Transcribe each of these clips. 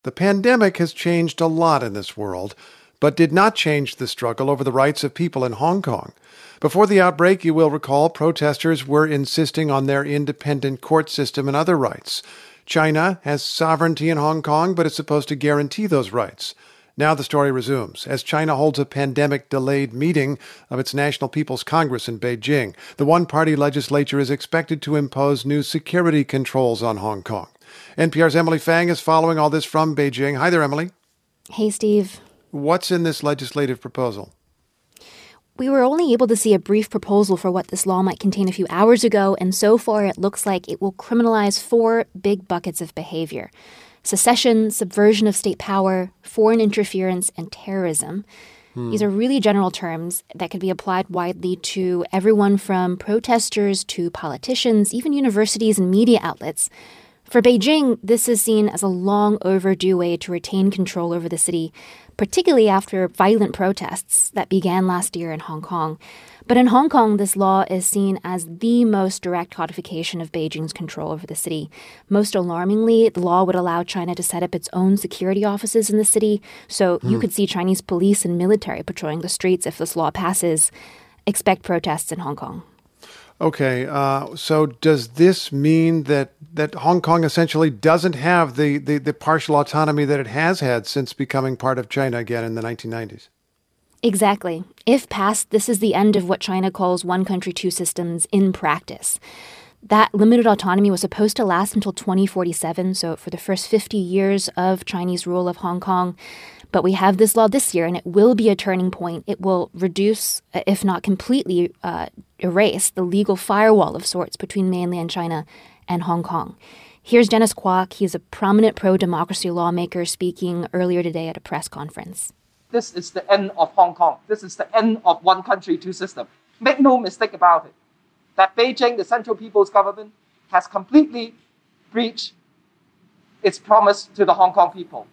The pandemic has changed a lot in this world, but did not change the struggle over the rights of people in Hong Kong. Before the outbreak, you will recall, protesters were insisting on their independent court system and other rights. China has sovereignty in Hong Kong, but is supposed to guarantee those rights. Now the story resumes as China holds a pandemic-delayed meeting of its National People's Congress in Beijing. The one-party legislature is expected to impose new security controls on Hong Kong. NPR's Emily Fang is following all this from Beijing. Hi there, Emily. Hey, Steve. What's in this legislative proposal? We were only able to see a brief proposal for what this law might contain a few hours ago, and so far it looks like it will criminalize 4 big buckets of behavior: secession, subversion of state power, foreign interference, and terrorism. These are really general terms that could be applied widely to everyone from protesters to politicians, even universities and media outlets. For Beijing, this is seen as a long overdue way to retain control over the city, particularly after violent protests that began last year in Hong Kong. But in Hong Kong, this law is seen as the most direct codification of Beijing's control over the city. Most alarmingly, the law would allow China to set up its own security offices in the city, so you could see Chinese police and military patrolling the streets if this law passes. Expect protests in Hong Kong. Okay, so does this mean that Hong Kong essentially doesn't have the partial autonomy that it has had since becoming part of China again in the 1990s? Exactly. If passed, this is the end of what China calls one country, two systems in practice. That limited autonomy was supposed to last until 2047, so for the first 50 years of Chinese rule of Hong Kong. But we have this law this year, and it will be a turning point. It will reduce, if not completely erase, the legal firewall of sorts between mainland China and Hong Kong. Here's Dennis Kwok. He's a prominent pro-democracy lawmaker speaking earlier today at a press conference. This is the end of Hong Kong. This is the end of one country, two systems. Make no mistake about it, that Beijing, the Central People's Government, has completely breached its promise to the Hong Kong people.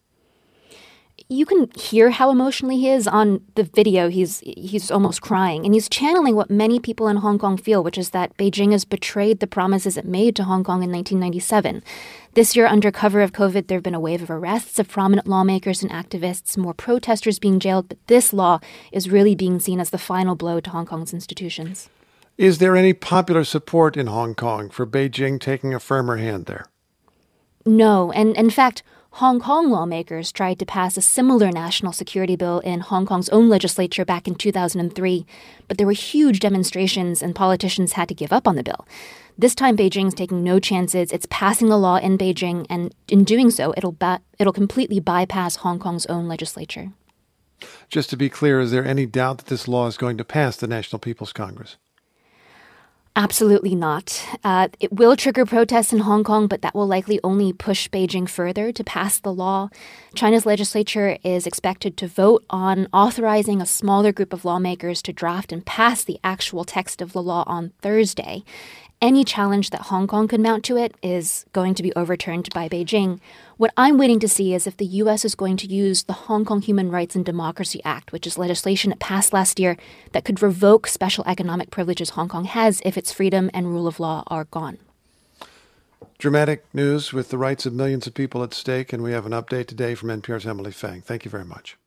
You can hear how emotional he is on the video. He's almost crying, and he's channeling what many people in Hong Kong feel, which is that Beijing has betrayed the promises it made to Hong Kong in 1997. This year, under cover of COVID, there have been a wave of arrests of prominent lawmakers and activists, more protesters being jailed, but this law is really being seen as the final blow to Hong Kong's institutions. Is there any popular support in Hong Kong for Beijing taking a firmer hand there? No, and in fact, Hong Kong lawmakers tried to pass a similar national security bill in Hong Kong's own legislature back in 2003, but there were huge demonstrations and politicians had to give up on the bill. This time, Beijing's taking no chances. It's passing the law in Beijing, and in doing so, it'll completely bypass Hong Kong's own legislature. Just to be clear, is there any doubt that this law is going to pass the National People's Congress? Absolutely not. It will trigger protests in Hong Kong, but that will likely only push Beijing further to pass the law. China's legislature is expected to vote on authorizing a smaller group of lawmakers to draft and pass the actual text of the law on Thursday. Any challenge that Hong Kong could mount to it is going to be overturned by Beijing. What I'm waiting to see is if the U.S. is going to use the Hong Kong Human Rights and Democracy Act, which is legislation it passed last year that could revoke special economic privileges Hong Kong has if its freedom and rule of law are gone. Dramatic news with the rights of millions of people at stake, and we have an update today from NPR's Emily Fang. Thank you very much.